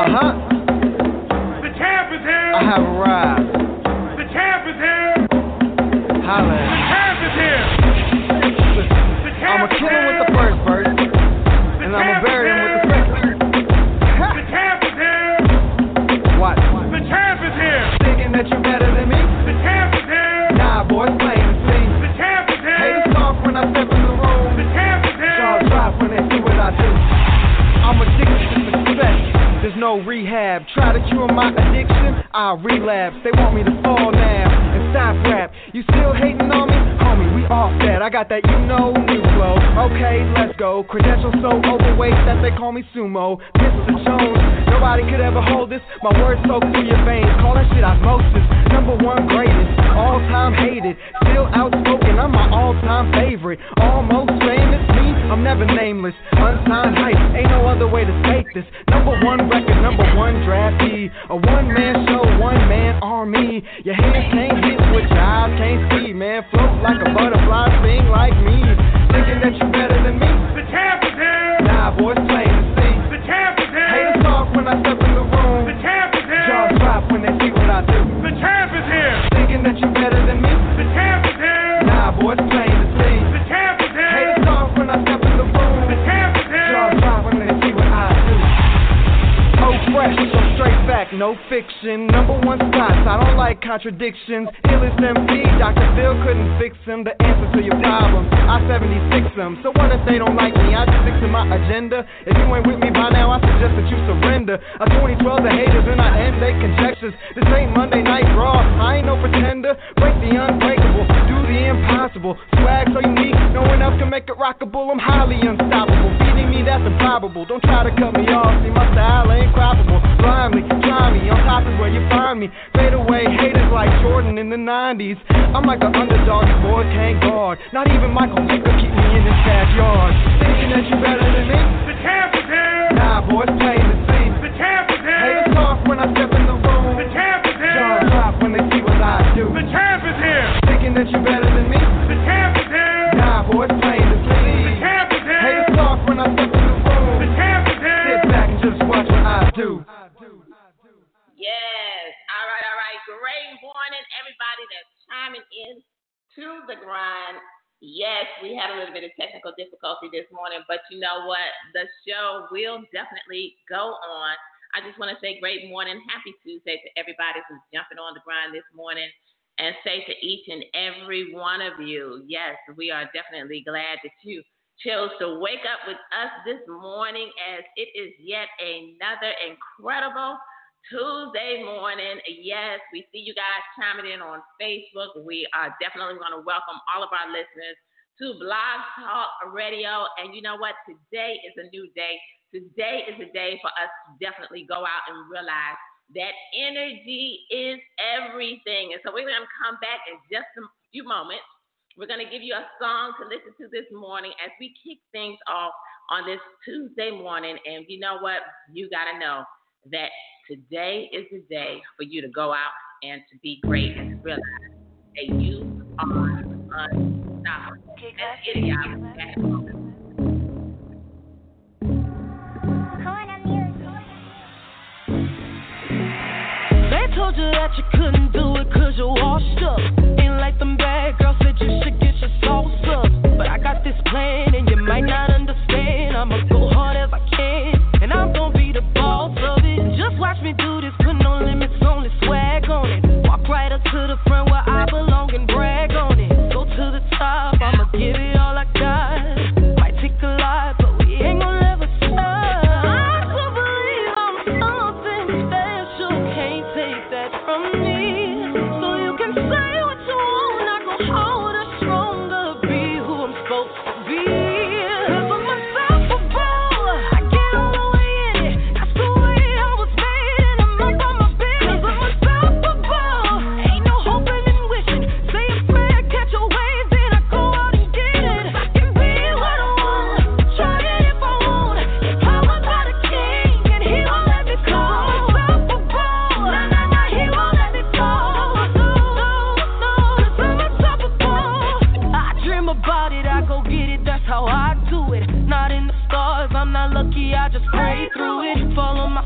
The champ is here. I have arrived. The champ is here. Holla. The champ is here. The champ I'ma kill him with the first verse, and I'ma bury him with the second. The champ is here. What? The champ is here. Thinking that you better than me? The champ is here. Nah, boy, it's plain to see. The champ is here. Haters talk when I step in the room. The champ is here. Jaws drop when they see what I do. I'm addicted to success. There's no rehab. Try to cure my addiction, I'll relapse. They want me to fall now and stop rap. You still hating on me? Homie, we off that. I got that new flow. Okay, let's go. Credentials so overweight that they call me sumo. Mr. Jones, nobody could ever hold this. My words soak through your veins. Call that shit osmosis. Number one greatest, all time hated. Still outspoken, I'm my all-time favorite. Almost famous, me, I'm never nameless. Unsigned hype, ain't no other way to state this. Number one record, number one draftee. A one-man show, one-man army. Your hands can't hit what your eyes can't see. Man, float like a butterfly, sing like me. Thinking that you better than me? The champ is here. Nah, boy, it's plain to see. The champ is here. Haters talk when I step in the room. The champ is here. Jaws drop when they see what I do. The champ is here. Thinking that you better than me? The champ is here. Nah, boy, it's plain to see. The champ is here. Haters talk when I step in the room. The champ is here. Jaws drop when they see what I do. So fresh, so straight fact, no fiction. Number one spots, I don't like contradictions. Illest MC, Dr. Phil couldn't fix him. The answer to your problems, I 76 them. So what if they don't like me? I just stick to my agenda. If you ain't with me by now, I suggest that you surrender. A 2012 the haters and I end their conjectures. This ain't Monday Night Raw, I ain't no pretender. Break the unbreakable, do the impossible. Swag so unique, no one else can make it rockable. I'm highly unstoppable, beating me that's improbable. Don't try to cut me off, see my style ain't croppable. Blindly, try me, on top is where you find me. Fade away, haters like Jordan in the 90s. I'm like an underdog, you boys can't guard. Not even Michael Vick could keep me in this backyard. Thinking that you better than me? The champ is here. Nah, boy, it's plain to see. The champ is here. Haters talk when I step in the room. The champ is here. Jaws drop when they see what I do. The champ is here. Thinking that you better than me? The champ is here. Nah, boy, it's plain to see. The champ is here. Haters talk when I step in the room. The champ is here. Sit back and just watch what I do. Yes. All right. Great morning, everybody that's chiming in to the grind. Yes, we had a little bit of technical difficulty this morning, but you know what? The show will definitely go on. I just want to say great morning, happy Tuesday to everybody who's jumping on the grind this morning, and say to each and every one of you, yes, we are definitely glad that you chose to wake up with us this morning, as it is yet another incredible Tuesday morning. Yes, we see you guys chiming in on Facebook. We are definitely going to welcome all of our listeners to Blog Talk Radio. And you know what? Today is a new day. Today is a day for us to definitely go out and realize that energy is everything. And so we're going to come back in just a few moments. We're going to give you a song to listen to this morning as we kick things off on this Tuesday morning. And you know what? You got to know that today is the day for you to go out and to be great and to realize that you are unstoppable. Let's get it, y'all. They told you that you couldn't do it 'cause you're washed up. Ain't like them bad girls said you should get your sauce up. But I got this plan and you might not understand. I'ma go hard as I can and I'm gonna be the boss of it. Just watch me do this, put no limits, only swag on it. Walk right up to the front where I belong and brag on it. Go to the top, I'ma give it all I got. Might take a lot, but we ain't gonna ever stop. I still believe I'm something special, can't take that from me. So you can say what you want, I go harder, stronger, be who I'm supposed to be. 'Cause I'm unstoppable, I get all the way in it. That's the way I was made, and I'm up on my business. 'Cause I'm unstoppable, ain't no hoping and wishing. Say a prayer, catch a wave, then I go out and get it. I can be what I want, try it if I want. It's power by the king, and he won't let me go. Unstoppable, nah, he won't let me go. No, 'cause I'm unstoppable. I dream about it, I go get it, that's how I do it. Not in the stars, I'm not lucky, I just pray through it. Fall on my face,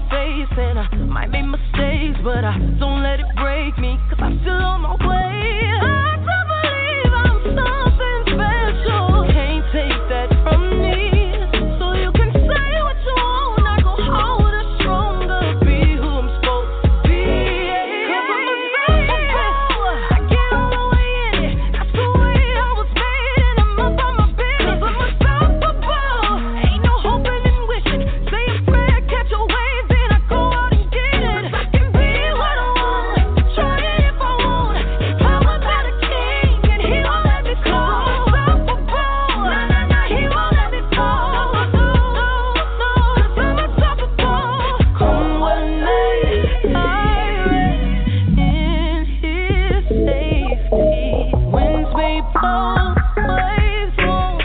this and I might make mistakes, but I don't let it break me, 'cause I'm still on my way. I don't believe I'm something special. Can't take that from me, so you can say what you want. I go harder, stronger, be who I'm supposed to be. 'Cause I'm unstoppable. I get all the way in it. That's the way I was made, and I'm up on my business. 'Cause I'm unstoppable. Ain't no hoping and wishing. Say a prayer, catch a wave, then I go out and get it. I can be what I want, try it if I want. Empowered by the King, and He won't let me go. Unstoppable. Nah, nah, nah, He won't let me go. No, 'cause I'm unstoppable. Come what may, I rest in His safety. Winds may blow, waves won't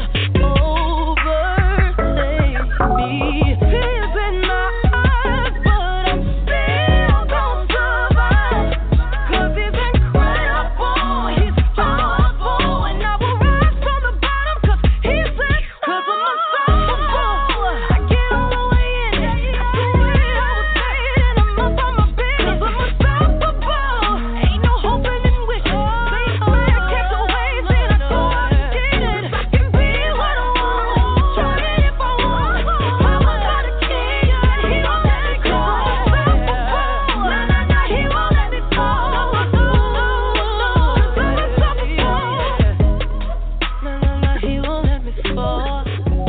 overtake me. Tears in my eyes, but I'm still gonna survive. 'Cause He's incredible, He's powerful, and I will rise from the bottom 'cause He's incredible. 'Cause I'm unstoppable. I get all the way in it. That's the way I was made, and I'm up on my business. 'Cause I'm unstoppable. Ain't no hoping and wishing. Say a prayer, catch a wave, then I go out and get it. I can be what I want, try it if I want. Empowered by the King, and He won't let me go. Unstoppable. Nah, nah, nah, He won't let me go. 'Cause I'm unstoppable. Nah, nah, nah, He won't let me fall.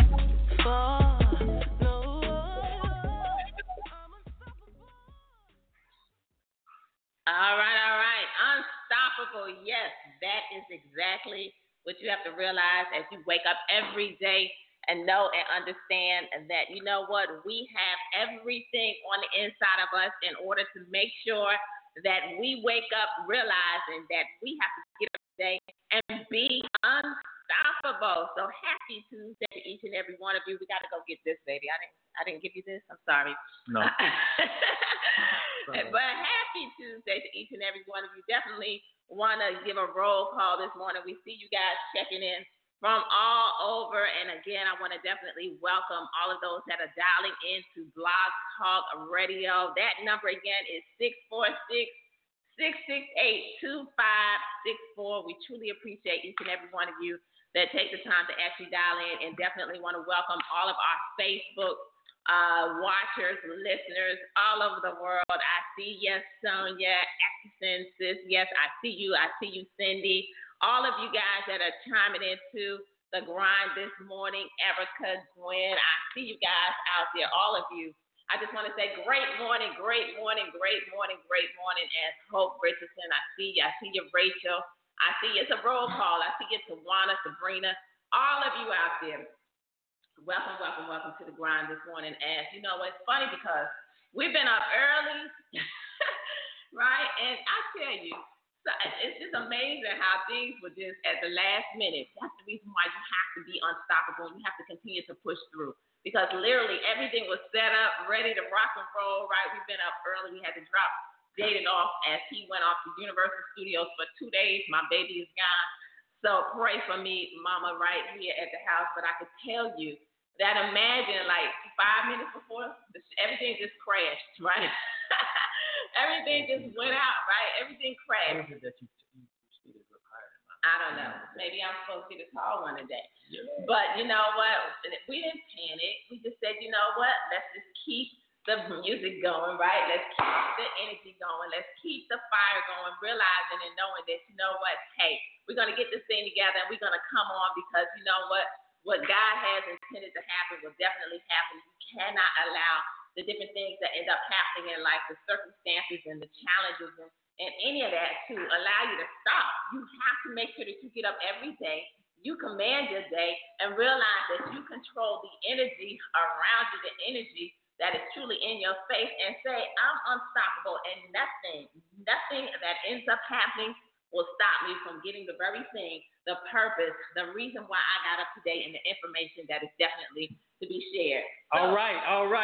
No. All right. Unstoppable. Yes, that is exactly what you have to realize as you wake up every day and know and understand that, you know what, we have everything on the inside of us in order to make sure that we wake up realizing that we have to get up today and be unstoppable. So happy Tuesday to each and every one of you. We got to go get this, baby. I didn't give you this. I'm sorry. No. But happy Tuesday to each and every one of you. Definitely want to give a roll call this morning. We see you guys checking in from all over. And again, I want to definitely welcome all of those that are dialing into Blog Talk Radio. That number again is 646-668-2564. We truly appreciate each and every one of you that take the time to actually dial in, and definitely want to welcome all of our Facebook watchers, listeners all over the world. I see yes, Sonia, Atkinson, sis. Yes, I see you. I see you, Cindy. All of you guys that are chiming into the grind this morning. Erica, Gwen, I see you guys out there, all of you. I just want to say great morning, great morning, great morning, great morning. As Hope Richardson, I see you. I see you, Rachel. I see you. It's a roll call. I see you, Tawana, Sabrina, all of you out there. Welcome to the grind this morning. As you know, it's funny because we've been up early, right? And I tell you, so it's just amazing how things were just at the last minute. That's the reason why you have to be unstoppable. You have to continue to push through, because literally everything was set up, ready to rock and roll, right? We've been up early. We had to drop Jaden off as he went off to Universal Studios for 2 days. My baby is gone. So pray for me, Mama, right here at the house. But I could tell you that imagine like 5 minutes before, everything just crashed, right? Everything just went out, right? Everything crashed. That you speeded up higher than mine. I don't know. Maybe I'm supposed to be the tall one today. Yeah. But you know what? We didn't panic. We just said, you know what? Let's just keep the music going, right? Let's keep the energy going. Let's keep the fire going, realizing and knowing that, you know what? Hey, we're going to get this thing together, and we're going to come on, because you know what? What God has intended to happen will definitely happen. You cannot allow the different things that end up happening in life, the circumstances and the challenges and any of that to allow you to stop. You have to make sure that you get up every day, you command your day, and realize that you control the energy around you, the energy that is truly in your space, and say, I'm unstoppable, and nothing that ends up happening will stop me from getting the very thing, the purpose, the reason why I got up today, and the information that is definitely to be shared. So, All right.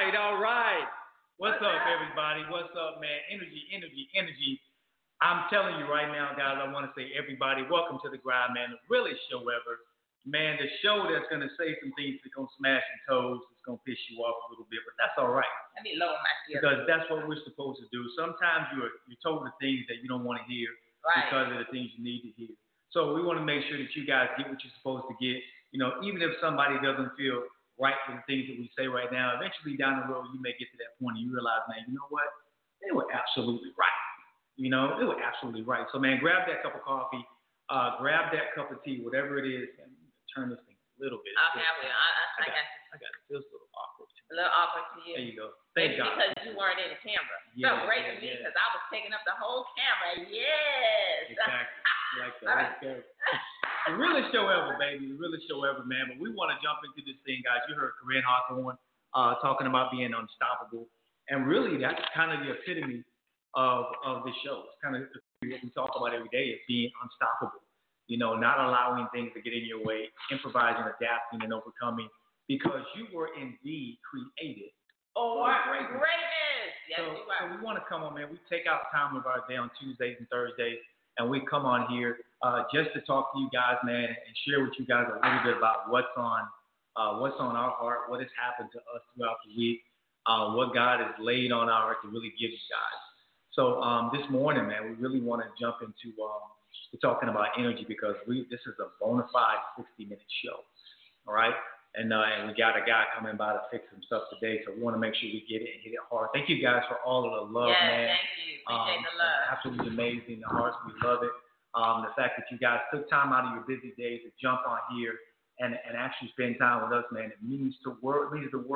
What's up, everybody? What's up, man? Energy. I'm telling you right now, guys, I want to say, everybody, welcome to the grind, man. The realest show ever. man, the show that's going to say some things that's going to smash some toes, it's going to piss you off a little bit, but that's all right. Let me lower my shield. Because that's what we're supposed to do. Sometimes you're told the things that you don't want to hear because of the things you need to hear. So we want to make sure that you guys get what you're supposed to get. You know, even if somebody doesn't feel right with the things that we say right now, eventually down the road you may get to that point and you realize, man, you know what? They were absolutely right. You know, they were absolutely right. So, man, grab that cup of coffee, grab that cup of tea, whatever it is, and turn this thing a little bit. Okay, I will. I got you. I got it. Feels a little awkward. A little awkward to you. There you go. Thank God. Because you weren't in the camera. Yeah, so great to me because I was taking up the whole camera. Yes. Exactly. Like that. All right. The realest show ever, baby. The realest show ever, man. But we want to jump into this thing, guys. You heard Corinne Hawthorne talking about being unstoppable. And really, that's kind of the epitome of the show. It's kind of what we talk about every day is being unstoppable. You know, not allowing things to get in your way, improvising, adapting, and overcoming because you were indeed created for greatness. Yes, you are. So we want to come on, man. We take out time of our day on Tuesdays and Thursdays, and we come on here just to talk to you guys, man, and share with you guys a little bit about what's on our heart, what has happened to us throughout the week, what God has laid on our heart to really give you guys. So this morning, man, we really want to jump into we're talking about energy because this is a bona fide 60-minute show, all right? And we got a guy coming by to fix some stuff today, so we want to make sure we get it and hit it hard. Thank you guys for all of the love, man. Thank you. Appreciate the love. Absolutely amazing. The hearts, we love it. The fact that you guys took time out of your busy days to jump on here and actually spend time with us, man, it means the world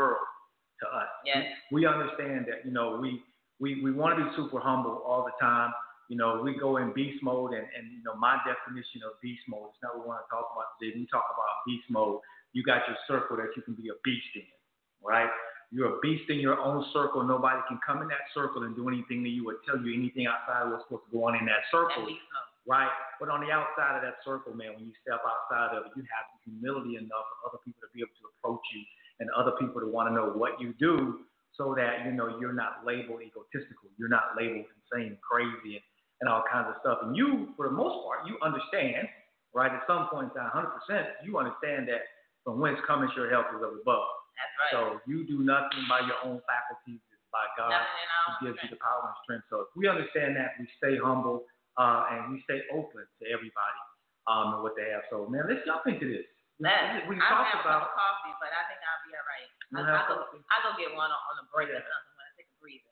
to us. Yes. We understand that, you know, we want to be super humble all the time. You know, we go in beast mode, and you know, my definition of beast mode is not what we want to talk about today. When we talk about beast mode, you got your circle that you can be a beast in, right? You're a beast in your own circle. Nobody can come in that circle and do anything to you or tell you anything outside of what's supposed to go on in that circle, right? But on the outside of that circle, man, when you step outside of it, you have humility enough for other people to be able to approach you and other people to want to know what you do so that, you know, you're not labeled egotistical. You're not labeled insane, crazy, and all kinds of stuff. And you, for the most part, you understand, right, at some point in time, 100%, you understand that from whence cometh your help is of above. That's right. So you do nothing by your own faculties. It's by God who gives you the power and strength. So if we understand that, we stay humble and we stay open to everybody and what they have. So, man, let's jump into this. We talked about coffee, but I think I'll be all right. I'll go get one on the break or something when I take a breather.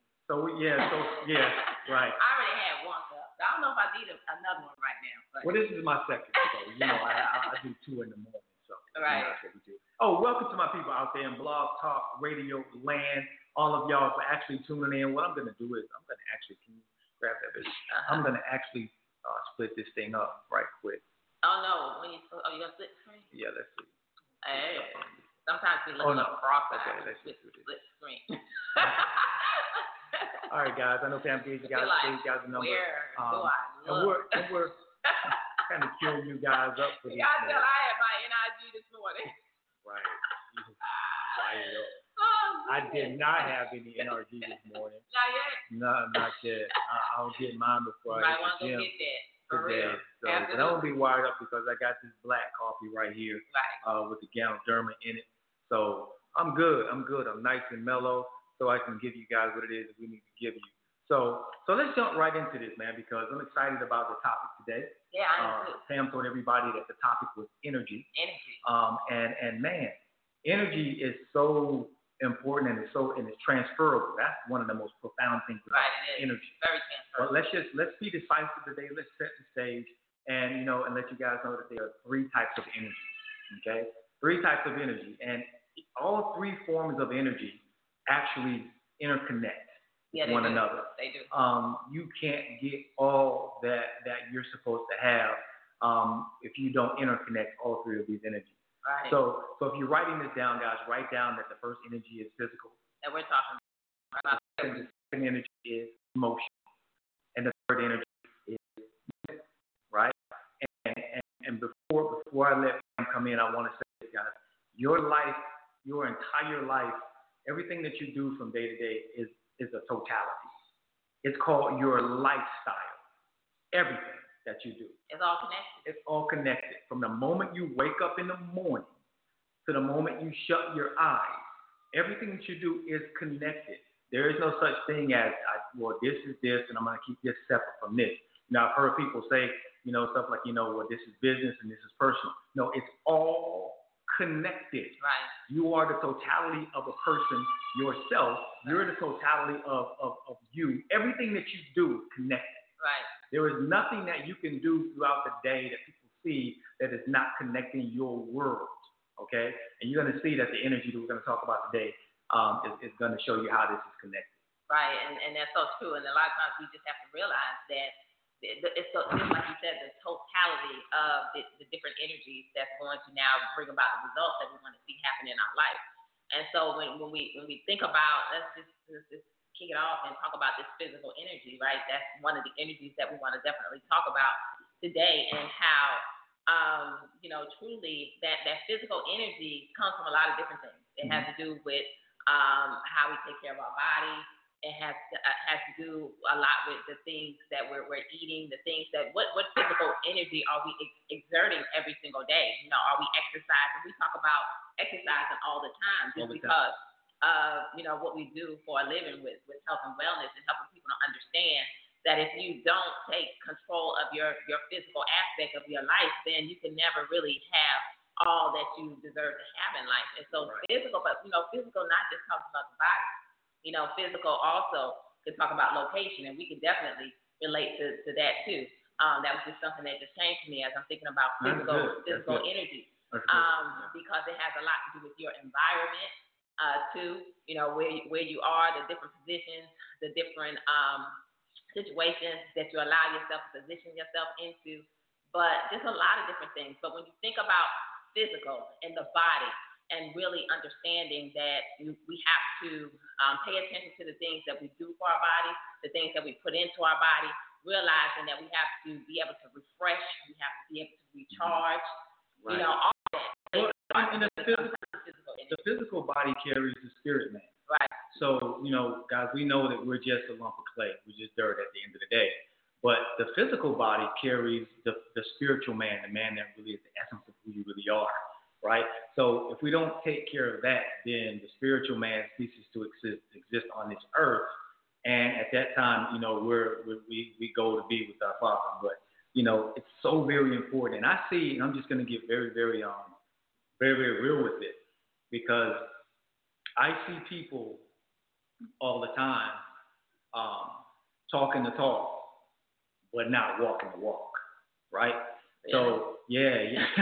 Right. I already had one cup. I don't know if I need another one right now. But. Well, this is my second, so you know I do 2 in the morning. So right. That's what we do. Oh, welcome to my people out there in Blog Talk Radio Land. All of y'all for actually tuning in. What I'm going to do is I'm going to actually, can you grab that bitch? I'm going to actually split this thing up right quick. Oh no, you going to split the screen? Yeah, let's see. Hey. Sometimes we look up cross-eyed. Okay, split screen. All right, guys. I know Pam gave you guys a number. Where do I look? And we're kind of queuing you guys up for this. I had my NIG this morning. Right. I did not have any NRG this morning. Not yet? No, not yet. I'll get mine before I hit the gym. Get that. For today. real. So, but I won't be wired up because I got this black coffee right here with the Ganoderma in it. So I'm good. I'm nice and mellow, so I can give you guys what it is that we need to give you. So let's jump right into this, man, because I'm excited about the topic today. Yeah, I am too. Pam told everybody that the topic was energy. And man, energy is so important and it's transferable. That's one of the most profound things about energy. Very transferable. But let's be decisive today. Let's set the stage and let you guys know that there are 3 types of energy. Okay? 3 types of energy. And all 3 forms of energy actually interconnect with one another. They do. You can't get all that you're supposed to have if you don't interconnect all 3 of these energies. Right. So if you're writing this down, guys, write down that the first energy is physical. That we're talking about. The second energy is emotional. And the third energy is mental, right? And before I let him come in, I want to say this, guys. Your life, your entire life, everything that you do from day to day is a totality. It's called your lifestyle. Everything. that you do. It's all connected. It's all connected. From the moment you wake up in the morning to the moment you shut your eyes, everything that you do is connected. There is no such thing as, well, this is this, and I'm going to keep this separate from this. I've heard people say, stuff like, well, this is business and this is personal. No, it's all connected. Right. You are the totality of a person yourself. You're the totality of you. Everything that you do is connected. Right. There is nothing that you can do throughout the day that people see that is not connecting your world. Okay? And you're going to see that the energy that we're going to talk about today is going to show you how this is connected. Right, and that's so true. And a lot of times we just have to realize that it's just like you said, the totality of the different energies that's going to now bring about the results that we want to see happen in our life. And so when we think about, let's just kick it off and talk about this physical energy, right? That's one of the energies that we want to definitely talk about today, and how truly that physical energy comes from a lot of different things. It has to do with how we take care of our body. It has to do a lot with the things that we're eating, the things that what physical energy are we exerting every single day? Are we exercising? We talk about exercising all the time just because of what we do for a living with health and wellness, and helping people to understand that if you don't take control of your physical aspect of your life, then you can never really have all that you deserve to have in life. And so physical, but physical not just talks about the body. Physical also could talk about location, and we can definitely relate to that too. That was just something that just came to me as I'm thinking about physical energy, because it has a lot to do with your environment too. Where you are, the different positions, the different situations that you allow yourself to position yourself into, but just a lot of different things. But when you think about physical and the body, and really understanding that we have to pay attention to the things that we do for our body, the things that we put into our body, realizing that we have to be able to refresh, we have to be able to recharge, all that. And the physical body carries the spirit man. Right. So, guys, we know that we're just a lump of clay. We're just dirt at the end of the day. But the physical body carries the spiritual man, the man that really is the essence of who you really are. Right? So if we don't take care of that, then the spiritual man ceases to exist on this earth. And at that time, we go to be with our Father. But, it's so very important. And I see, and I'm just going to get very, very, very, very real with it, because I see people all the time talking the talk, but not walking the walk, right? So, yeah.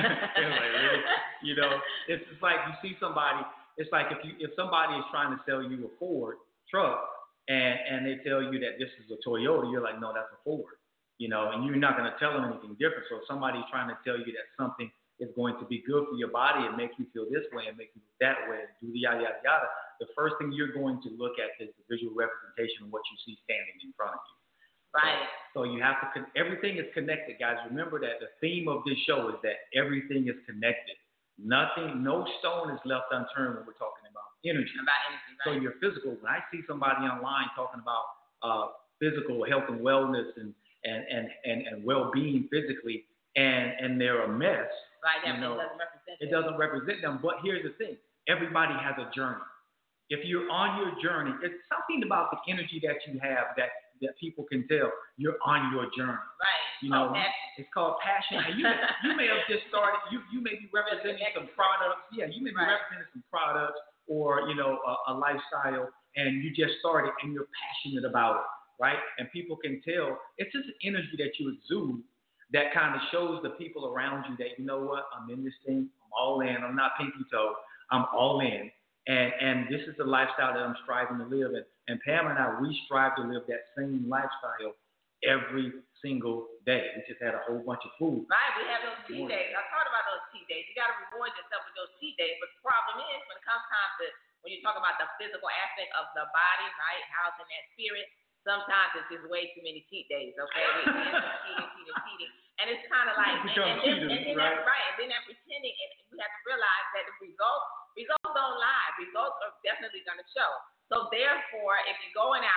It's just like you see somebody, it's like if somebody is trying to sell you a Ford truck and they tell you that this is a Toyota, you're like, no, that's a Ford, and you're not going to tell them anything different. So if somebody's trying to tell you that something is going to be good for your body and make you feel this way and make you feel that way and do the yada, yada, yada, the first thing you're going to look at is the visual representation of what you see standing in front of you. Right. So you have to, everything is connected, guys. Remember that the theme of this show is that everything is connected. No stone is left unturned when we're talking about energy. Right. So your physical, when I see somebody online talking about physical health and wellness and well-being physically, and they're a mess. Right, it doesn't represent them. It doesn't represent them. But here's the thing. Everybody has a journey. If you're on your journey, it's something about the energy that you have that people can tell you're on your journey. Right. It's called passion. And you may have just started. You may be representing some products. Yeah, you may be representing some products or a lifestyle, and you just started and you're passionate about it, right? And people can tell. It's just an energy that you exude that kind of shows the people around you that, what, I'm in this thing. I'm all in. I'm not pinky toe. I'm all in. And this is the lifestyle that I'm striving to live. And Pam and I, we strive to live that same lifestyle every single day. We just had a whole bunch of food. Right, we have those cheat days. I thought about those cheat days. You got to reward yourself with those cheat days. But the problem is, when it comes time to, when you talk about the physical aspect of the body, right, housing that spirit, sometimes it's just way too many cheat days, okay? We end up cheating. And it's kind of like, and then that pretending, and we have to realize that the results don't lie. Results are definitely going to show. So therefore, if you're going out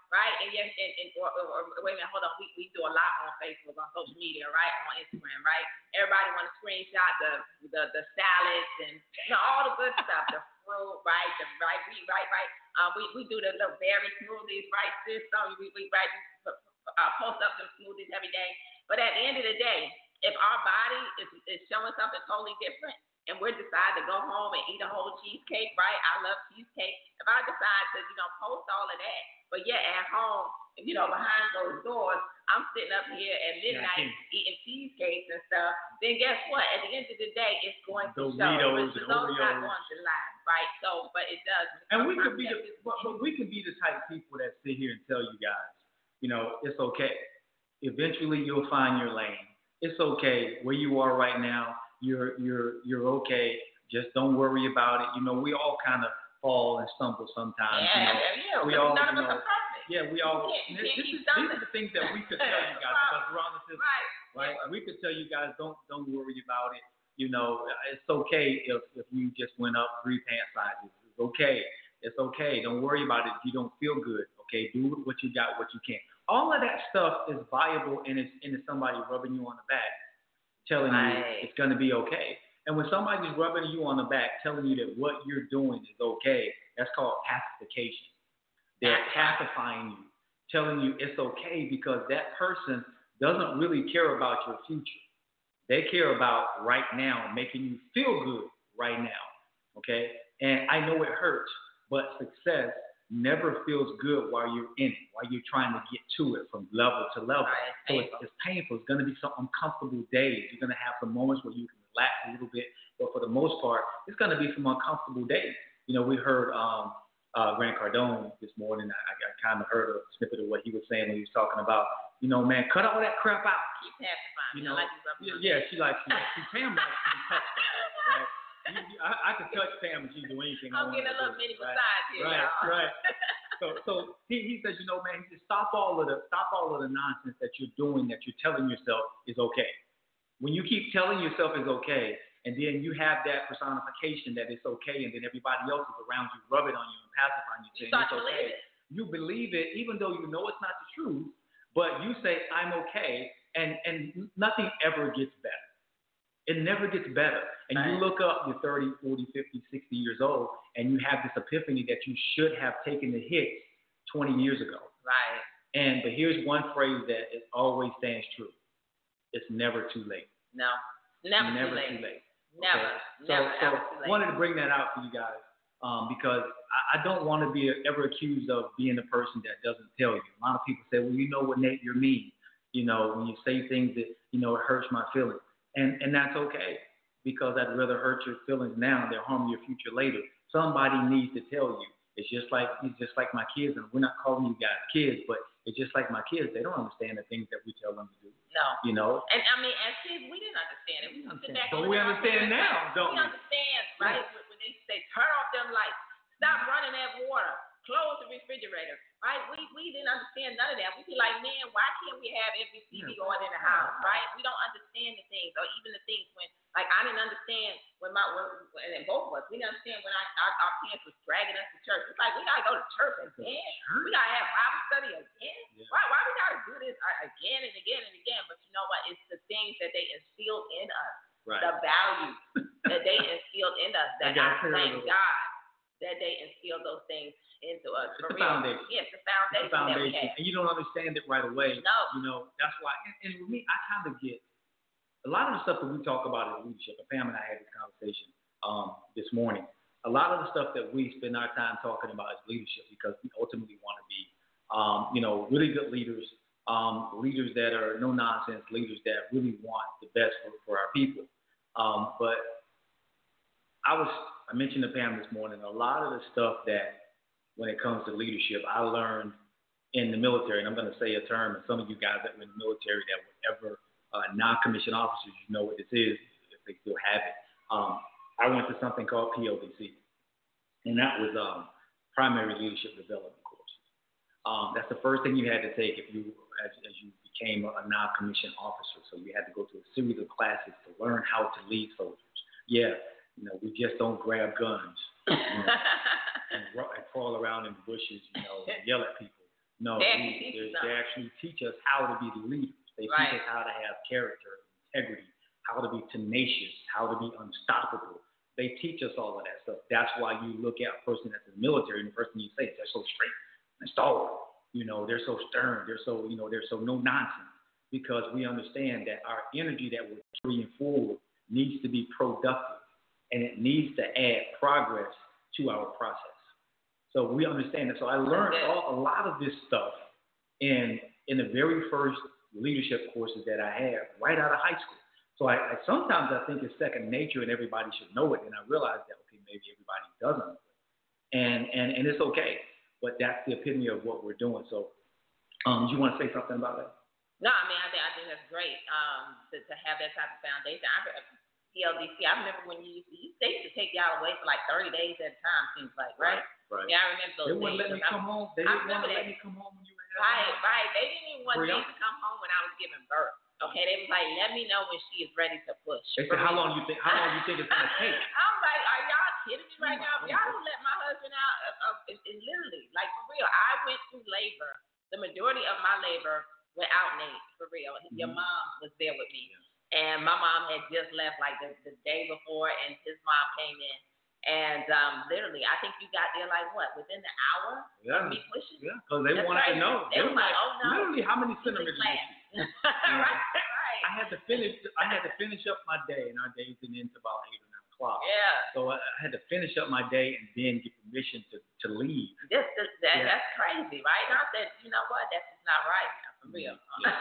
right? And yes, or wait a minute, hold on. We do a lot on Facebook, on social media, right? On Instagram, right? Everybody want to screenshot the salads and all the good stuff, the fruit, right? We do the little berry smoothies, right? Sis, we post up them smoothies every day. But at the end of the day, if our body is showing something totally different, and we decide to go home and eat a whole cheesecake, right? I love cheesecake. If I decide to, post all of that, but yet at home, behind those doors, I'm sitting up here at midnight eating cheesecakes and stuff, then guess what? At the end of the day, it's going to show. Doritos The and results Oreos. not going to lie, right? So, but it does. And we could be the type of people that sit here and tell you guys, it's okay. Eventually, you'll find your lane. It's okay where you are right now. You're okay. Just don't worry about it. We all kind of fall and stumble sometimes. We all, none of us are perfect. Yeah, we all. These are the things that we could tell you guys because we're on the system, right? We could tell you guys, don't worry about it. It's okay if you just went up 3 pant sizes. It's okay. It's okay. Don't worry about it if you don't feel good. Okay, do what you got, what you can. All of that stuff is viable, and it's somebody rubbing you on the back, telling you it's going to be okay. And when somebody's rubbing you on the back, telling you that what you're doing is okay, that's called pacification. They're pacifying you, telling you it's okay because that person doesn't really care about your future. They care about right now, making you feel good right now, okay? And I know it hurts, but success never feels good while you're in it, while you're trying to get to it from level to level. So it's painful. It's going to be some uncomfortable days. You're going to have some moments where you can relax a little bit, but for the most part, it's going to be some uncomfortable days. We heard Grant Cardone this morning. I kind of heard a snippet of what he was saying when he was talking about, man, cut all that crap out. Keep pacifying. She likes Pam likes to be touched, right? I can touch Pam and she do anything. I'm getting a little mini massage here, y'all. Right. So he says, man, just stop all of the nonsense that you're doing, that you're telling yourself is okay. When you keep telling yourself it's okay, and then you have that personification that it's okay, and then everybody else is around you, rub it on you and pacifying you, saying it's okay. You believe it, even though you know it's not the truth, but you say I'm okay, and nothing ever gets better. It never gets better. And you look up, you're 30, 40, 50, 60 years old, and you have this epiphany that you should have taken the hit 20 years ago. Right. But here's one phrase that always stands true. It's never too late. No. Never too late. Never ever too late. I wanted to bring that out for you guys because I don't want to be ever accused of being the person that doesn't tell you. A lot of people say, well, what, Nate, you're mean. When you say things that, it hurts my feelings. And that's okay, because I'd rather hurt your feelings now than harm your future later. Somebody needs to tell you. It's just like my kids, and we're not calling you guys kids, but it's just like my kids. They don't understand the things that we tell them to do. No. And I mean, as kids, we didn't understand it. We sit back but we understand now, don't we? We understand, right? Yeah. When they say turn off them lights, stop running that water, close the refrigerator, right? We didn't understand none of that. We be like, man, why can't we have every TV going in the house, right? We don't understand the things, or even the things when, like, I didn't understand when and both of us, we didn't understand when our parents was dragging us to church. It's like, we got to go to church again. We got to have Bible study again. Yeah. Why we got to do this again and again and again? But you know what? It's the things that they instilled in us, the values that they instilled in us, that I thank God that they instilled those things into us. It's the foundation. Yes, the foundation. That we have. And you don't understand it right away. No. That's why. And with me, I kind of get a lot of the stuff that we talk about in leadership. And Pam and I had this conversation this morning. A lot of the stuff that we spend our time talking about is leadership, because we ultimately want to be, really good leaders, leaders that are no nonsense, leaders that really want the best for our people. But I mentioned to Pam this morning, a lot of the stuff that, when it comes to leadership, I learned in the military, and I'm going to say a term, and some of you guys that were in the military that were ever non-commissioned officers, you know what this is, if they still have it. I went to something called PLDC, and that was primary leadership development course. That's the first thing you had to take as you became a non-commissioned officer. So you had to go to a series of classes to learn how to lead soldiers. Yeah, we just don't grab guns and crawl around in the bushes, and yell at people. No, they actually teach us how to be leaders. They teach us how to have character, integrity, how to be tenacious, how to be unstoppable. They teach us all of that stuff. That's why you look at a person that's in the military, and the first thing you say is they're so straight and stalwart. They're so stern. They're so no nonsense, because we understand that our energy that we're carrying forward needs to be productive, and it needs to add progress to our process. So we understand that. So I learned a lot of this stuff in the very first leadership courses that I had right out of high school. So I sometimes I think it's second nature and everybody should know it. And I realized that, okay, maybe everybody doesn't know it. And it's okay. But that's the epitome of what we're doing. So do you want to say something about that? No, I mean, I think that's great to have that type of foundation. TLDC, I remember when they used to take y'all away for like 30 days at a time, seems like, right? Right. Yeah, I remember those days. They wouldn't let me come home. They didn't want to let me come home when you were having Right. They didn't even want me to come home when I was giving birth. Okay, they was like, let me know when she is ready to push. They said, how long you think it's gonna take? I'm like, are y'all kidding me right now? If y'all don't let my husband out, and literally, like for real, I went through labor. The majority of my labor without Nate, for real. Your mom was there with me. Yeah. And my mom had just left like the day before, and his mom came in. And literally, I think you got there like what, within the hour of me pushing? Yeah, because they wanted to know. They were like, oh no. Literally, how many centimeters? Right. I had to finish up my day, and our days didn't end until about 8 or 9 o'clock. Yeah. So I had to finish up my day and then get permission to leave. That's crazy, right? And I said, you know what? That's just not right. For real. Yeah.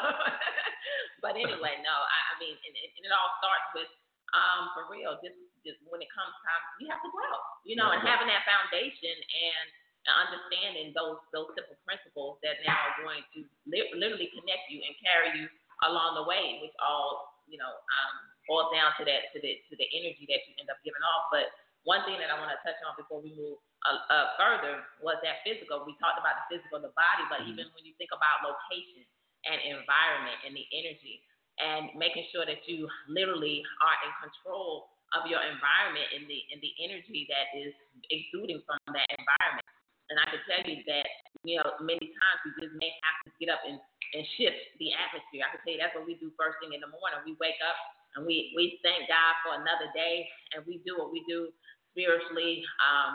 But anyway, no, I mean, and it all starts with, for real, just when it comes time, you have to grow, and having that foundation and understanding those simple principles that now are going to literally connect you and carry you along the way, which all, boils down to the energy that you end up giving off. But one thing that I want to touch on before we move further was that physical. We talked about the physical, the body, but even when you think about location and environment and the energy, and making sure that you literally are in control of your environment and the energy that is exuding from that environment. And I can tell you that, many times we just may have to get up and shift the atmosphere. I can tell you that's what we do first thing in the morning. We wake up and we thank God for another day, and we do what we do spiritually,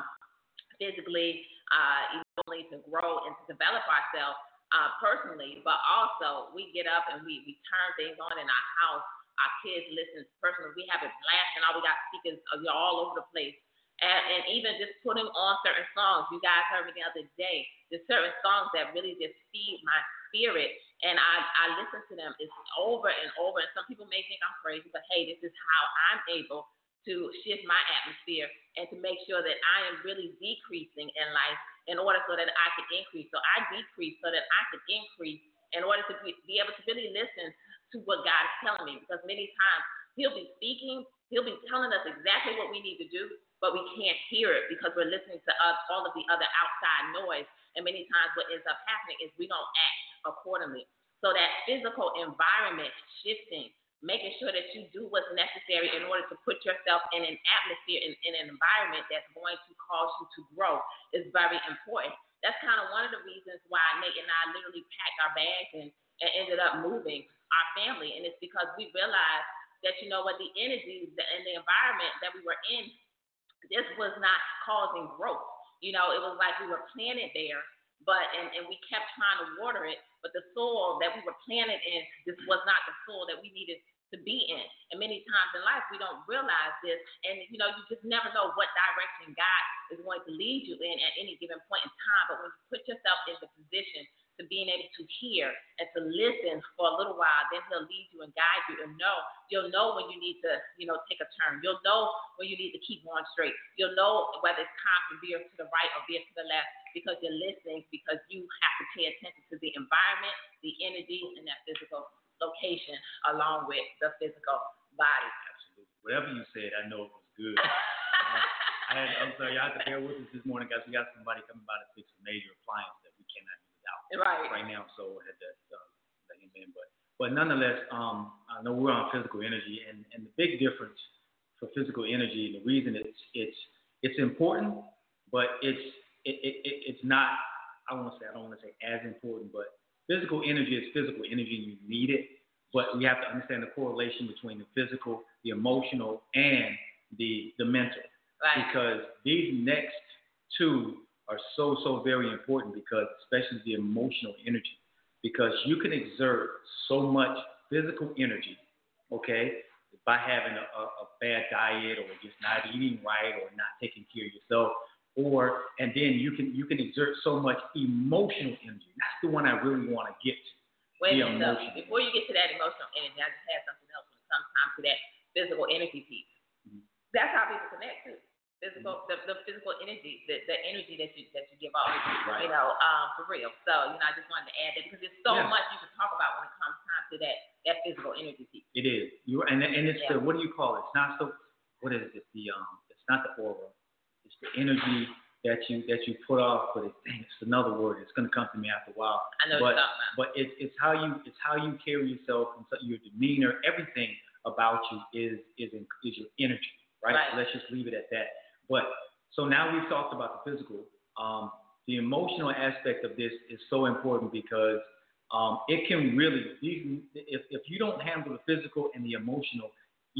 physically, emotionally, to grow and to develop ourselves personally, but also we get up and we turn things on in our house. Our kids listen personally. We have it blasting. We got speakers all over the place. And even just putting on certain songs. You guys heard me the other day. There's certain songs that really just feed my spirit. And I listen to them. It's over and over. And some people may think I'm crazy, but hey, this is how I'm able to shift my atmosphere and to make sure that I am really decreasing in life in order so that I can increase. So I decrease so that I can increase in order to be able to really listen to what God is telling me. Because many times he'll be speaking, he'll be telling us exactly what we need to do, but we can't hear it because we're listening to all of the other outside noise. And many times what ends up happening is we don't act accordingly. So that physical environment shifting, making sure that you do what's necessary in order to put yourself in an atmosphere, in an environment that's going to cause you to grow is very important. That's kind of one of the reasons why Nate and I literally packed our bags and ended up moving our family. And it's because we realized that, the energy and the environment that we were in, this was not causing growth. It was like we were planted there, and we kept trying to water it, but the soil that we were planted in, this was not the soil that we needed to be in. And many times in life, we don't realize this. And, you just never know what direction God is going to lead you in at any given point in time. But when you put yourself in the position to being able to hear and to listen for a little while, then he'll lead you and guide you and you'll know when you need to, take a turn. You'll know when you need to keep going straight. You'll know whether it's time to veer to the right or veer to the left because you're listening, because you have to pay attention to the environment, the energy, and that physical location along with the physical body. Absolutely. Whatever you said, I know it was good. I'm sorry, y'all have to bear with us this morning, guys. We got somebody coming by to fix a major appliance that we cannot do without right now, so I had to let him in. But nonetheless, I know we're on physical energy, and the big difference for physical energy, the reason it's important, but it's not I don't want to say as important, but physical energy is physical energy and you need it. But we have to understand the correlation between the physical, the emotional, and the mental. Right. Because these next two are so very important, because especially the emotional energy, because you can exert so much physical energy, okay, by having a bad diet or just not eating right or not taking care of yourself, and then you can exert so much emotional energy. That's the one I really want to get to. Wait a minute, before you get to that emotional energy, I just had something else when it comes time to that physical energy piece. Mm-hmm. That's how people connect too. Physical, the physical energy, the energy that you give off, right. For real. So, I just wanted to add that because there's so much you can talk about when it comes time to that physical energy piece. It is. And it's the, what do you call it? It's not so, what is it? It's not the aura. It's the energy that you put off, but it's another word. It's going to come to me after a while. I know what you're talking about. But it's how you carry yourself, and your demeanor, everything about you is your energy, right? Let's just leave it at that. But so now we've talked about the physical. The emotional aspect of this is so important because it can really, if you don't handle the physical and the emotional,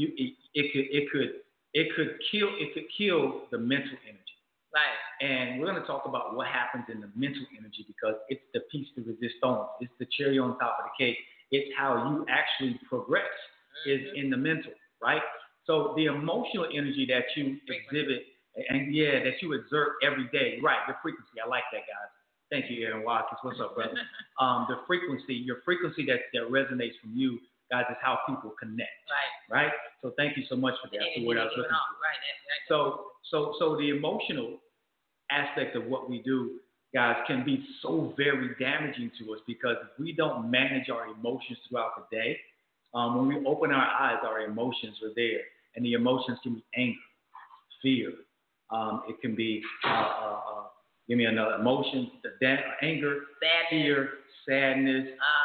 it could kill the mental energy. Right. And we're going to talk about what happens in the mental energy, because it's the piece de resistance. It's the cherry on top of the cake. It's how you actually progress is in the mental, right? So the emotional energy that you exhibit and that you exert every day, right? The frequency. I like that, guys. Thank you, Aaron Watkins. What's up, brother? The frequency, your frequency that resonates from you, guys, is how people connect. Right. So thank you so much for that. That's the word I was looking for. So the emotional aspect of what we do, guys, can be so very damaging to us, because if we don't manage our emotions throughout the day, when we open our eyes, our emotions are there, and the emotions can be anger, fear. It can be give me another emotion: anger, fear, sadness,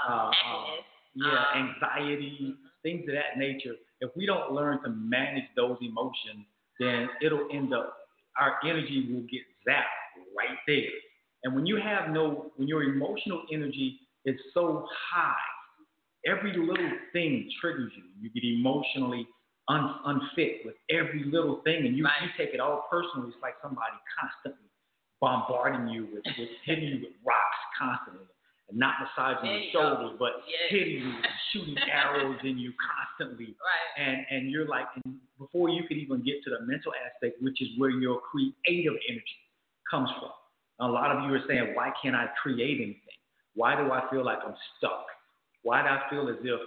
anxiety, things of that nature. If we don't learn to manage those emotions, then it'll end up, our energy will get zapped right there. And when your emotional energy is so high, every little thing triggers you. You get emotionally unfit with every little thing, and you take it all personally. It's like somebody constantly bombarding you with hitting you with rocks constantly, and not massaging your shoulders, but hitting you and shooting arrows in you constantly. Right. And you're like, and before you could even get to the mental aspect, which is where your creative energy comes from. A lot of you are saying, why can't I create anything? Why do I feel like I'm stuck? Why do I feel as if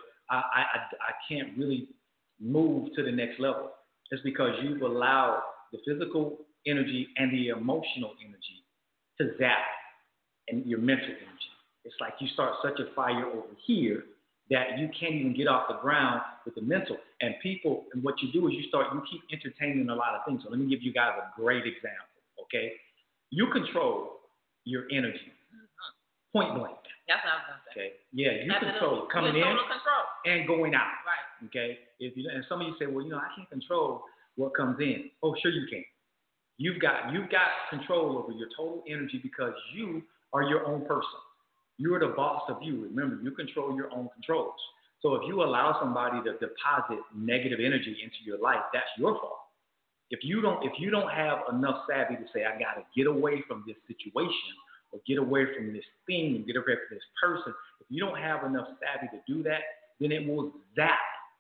I can't really move to the next level? It's because you've allowed the physical energy and the emotional energy to zap and your mental energy. It's like you start such a fire over here that you can't even get off the ground with the mental. And what you do is you keep entertaining a lot of things. So let me give you guys a great example, okay? You control your energy, point blank. That's what I was going to say. Okay. Yeah, you control coming in and going out. Right. Okay. And some of you say, well, I can't control what comes in. Oh, sure you can. You've got control over your total energy, because you are your own person. You're the boss of you. Remember, you control your own controls. So if you allow somebody to deposit negative energy into your life, that's your fault. If you don't have enough savvy to say, I got to get away from this situation, or get away from this thing, get away from this person, if you don't have enough savvy to do that, then it will zap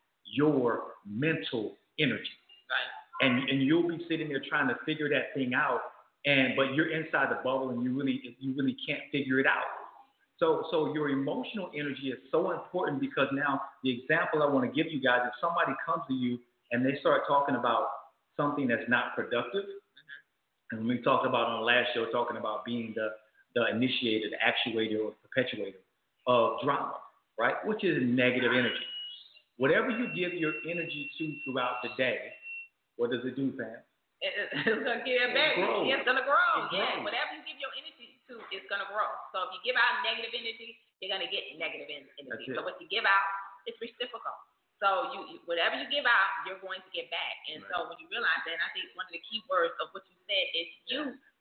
your mental energy. Right. And you'll be sitting there trying to figure that thing out, but you're inside the bubble and you really can't figure it out. So your emotional energy is so important, because now the example I want to give you guys, if somebody comes to you and they start talking about something that's not productive, and we talked about on the last show, talking about being the initiator, the actuator, or perpetuator of drama, right? Which is negative energy. Whatever you give your energy to throughout the day, what does it do, fam? It's going to give it back. It's going to grow. Yeah, whatever you give your energy to, it's going to grow. So if you give out negative energy, you're going to get negative energy. So what you give out, it's reciprocal. So you whatever you give out, you're going to get back. And so when you realize that, and I think one of the key words of what you said is you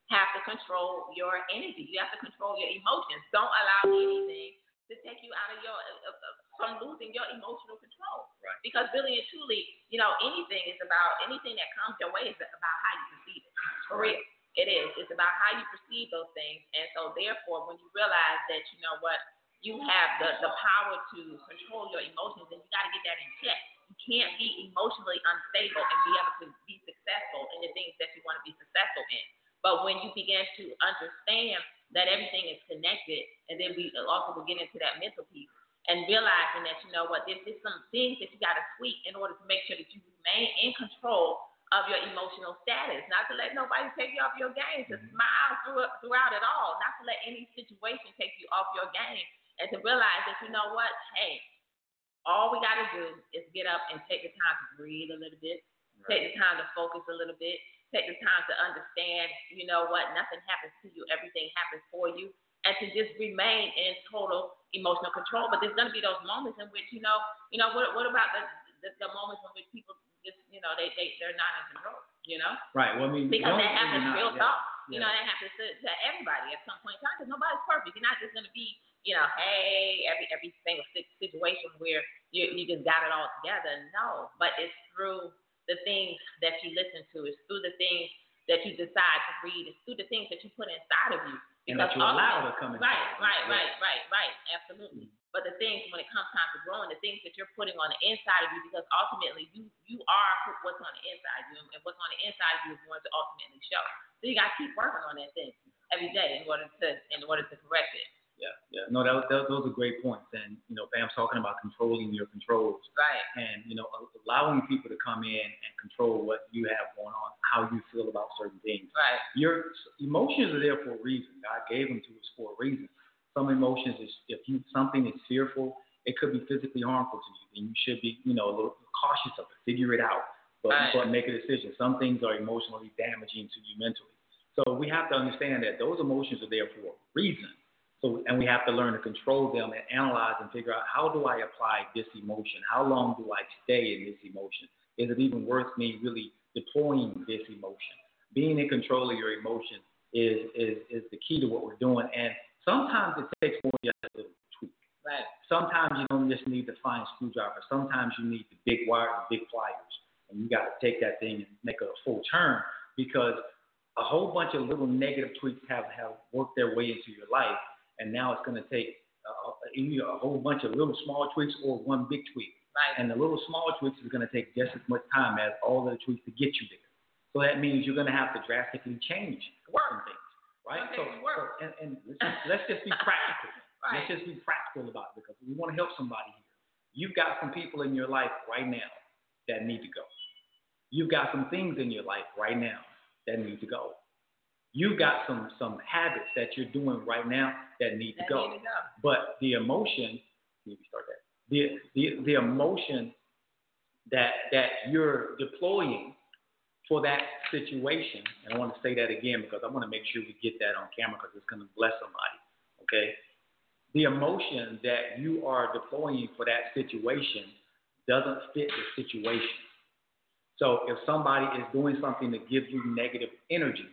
have to control your energy. You have to control your emotions. Don't allow anything to take you out of your from losing your emotional control. Right. Because really and truly, anything that comes your way is about how you perceive it. For real. It is. It's about how you perceive those things. And so therefore, when you realize that, you have the power to control your emotions, and you got to get that in check. You can't be emotionally unstable and be able to be successful in the things that you want to be successful in. But when you begin to understand that everything is connected, and then we also will get into that mental piece and realizing that, there's some things that you got to tweak in order to make sure that you remain in control of your emotional status, not to let nobody take you off your game, to smile throughout it all, not to let any situation take you off your game, and to realize that, hey, all we got to do is get up and take the time to breathe a little bit, take the time to focus a little bit, take the time to understand, nothing happens to you, everything happens for you, and to just remain in total emotional control. But there's going to be those moments in which, what about the moments in which people just, they're not in control, Right. Well, I mean, because that happens real talk. That happens to everybody at some point in time, because nobody's perfect. You're not just going to be, hey, every single situation where you just got it all together. No, but it's through the things that you listen to. It's through the things that you decide to read. It's through the things that you put inside of you. And that you allow to come in. Right. Absolutely. But the things, when it comes time to growing, the things that you're putting on the inside of you, because ultimately you are what's on the inside of you, and what's on the inside of you is going to ultimately show. So you got to keep working on that thing every day in order to correct it. Yeah. No, those are great points. And, Pam's talking about controlling your controls. Right. And, allowing people to come in and control what you have going on, how you feel about certain things. Right. Your emotions are there for a reason. God gave them to us for a reason. Some emotions is, something is fearful, it could be physically harmful to you. Then you should be, a little cautious of it. Figure it out. But make a decision. Some things are emotionally damaging to you mentally. So we have to understand that those emotions are there for a reason. And we have to learn to control them and analyze and figure out, how do I apply this emotion? How long do I stay in this emotion? Is it even worth me really deploying this emotion? Being in control of your emotion is the key to what we're doing. And sometimes it takes more than just a little tweak. Right. Sometimes you don't just need the fine screwdriver. Sometimes you need the big wire, the big pliers. And you got to take that thing and make a full turn, because a whole bunch of little negative tweaks have worked their way into your life. And now it's going to take either a whole bunch of little small tweaks or one big tweak. Right. And the little small tweaks is going to take just as much time as all of the tweaks to get you there. So that means you're going to have to drastically change some things, right? So let's just be practical. Right. Let's just be practical about it, because we want to help somebody here. You've got some people in your life right now that need to go. You've got some things in your life right now that need to go. You've got some habits that you're doing right now that need to go. But the emotion, let me start that. The emotion that you're deploying for that situation, and I want to say that again because I want to make sure we get that on camera, because it's going to bless somebody. Okay? The emotion that you are deploying for that situation doesn't fit the situation. So if somebody is doing something to give you negative energy,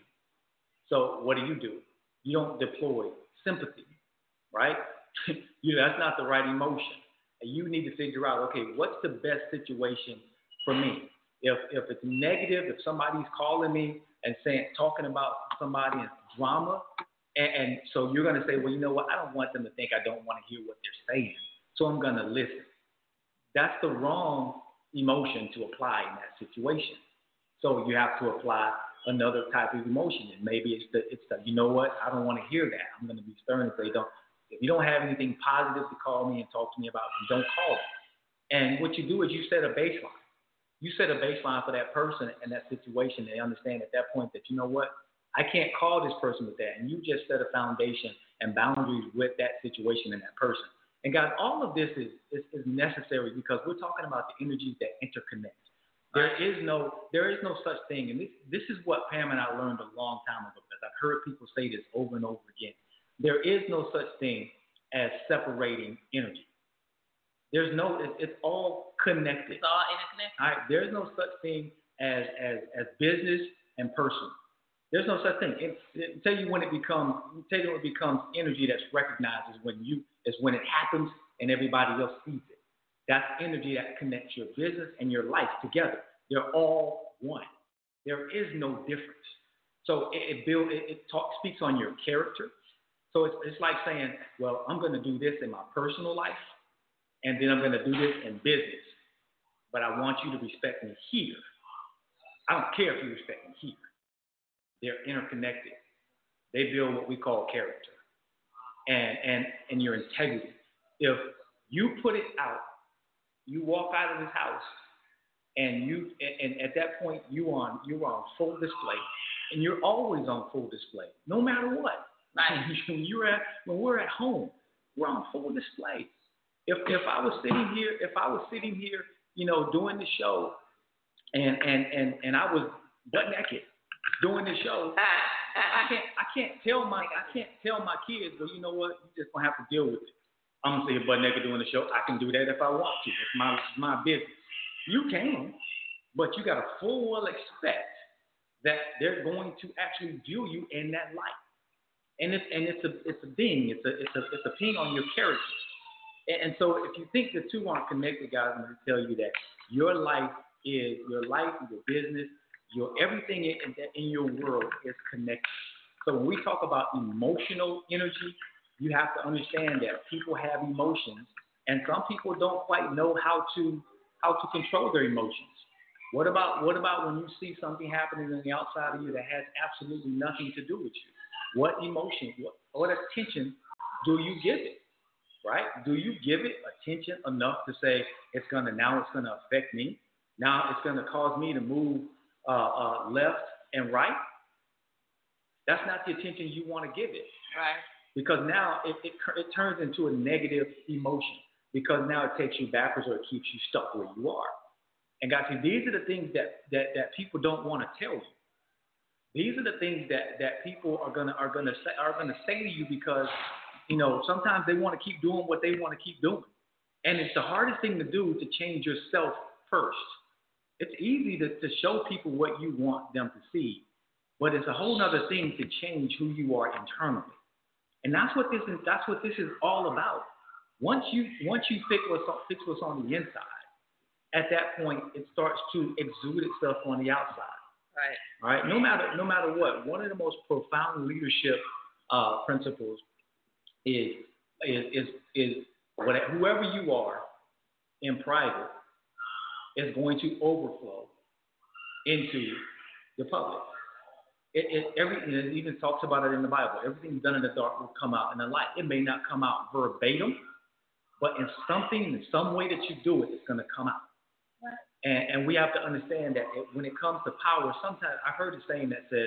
so what do? You don't deploy sympathy, right? That's not the right emotion. And you need to figure out, okay, what's the best situation for me? If it's negative, if somebody's calling me and talking about somebody and drama, and so you're going to say, well, you know what? I don't want them to think I don't want to hear what they're saying, so I'm going to listen. That's the wrong emotion to apply in that situation. So you have to apply another type of emotion, and maybe it's the you know what, I don't want to hear that. I'm going to be stern and say, if you don't have anything positive to call me and talk to me about, then don't call me. And what you do is you set a baseline. You set a baseline for that person and that situation. They understand at that point that, you know what, I can't call this person with that. And you just set a foundation and boundaries with that situation and that person. And guys, all of this is necessary, because we're talking about the energies that interconnect. There is no such thing, and this is what Pam and I learned a long time ago, because I've heard people say this over and over again. There is no such thing as separating energy. It's all connected. It's all interconnected. All right, there's no such thing as business and personal. There's no such thing. Tell you when it becomes energy that's recognized is when it happens and everybody else sees it. That's energy that connects your business and your life together. They're all one. There is no difference. So it speaks on your character. So it's like saying, well, I'm going to do this in my personal life, and then I'm going to do this in business. But I want you to respect me here. I don't care if you respect me here. They're interconnected. They build what we call character and your integrity. If you put it out, you walk out of this house, and at that point you're on full display, and you're always on full display, no matter what. Right. When we're at home, we're on full display. If I was sitting here, doing the show, and I was butt naked doing the show, I can't tell my kids, well, you know what, you just gonna have to deal with it. I'm gonna say you're butt naked doing the show. I can do that if I want to. It's my business. You can, but you gotta full well expect that they're going to actually view you in that light. And it's a ding. It's a ping on your character. And so if you think the two aren't connected, guys, I'm going to tell you that your life, your business, your everything in your world is connected. So when we talk about emotional energy, you have to understand that people have emotions, and some people don't quite know how to control their emotions. What about when you see something happening on the outside of you that has absolutely nothing to do with you? What emotion, what attention do you give it, right? Do you give it attention enough to say it's going to affect me? Now it's going to cause me to move left and right? That's not the attention you want to give it. Right. Because now it turns into a negative emotion, because now it takes you backwards or it keeps you stuck where you are. And guys, these are the things that people don't want to tell you. These are the things that people are gonna say to you, because sometimes they want to keep doing what they want to keep doing, and it's the hardest thing to do, to change yourself first. It's easy to show people what you want them to see, but it's a whole other thing to change who you are internally, and that's what this is all about. Once you fix what's on the inside, at that point it starts to exude itself on the outside. Right. No matter what. One of the most profound leadership principles is whoever you are in private is going to overflow into the public. It even talks about it in the Bible. Everything done in the dark will come out in the light. It may not come out verbatim, but in some way that you do it, it's going to come out. Right. And we have to understand that when it comes to power, sometimes I heard a saying that says,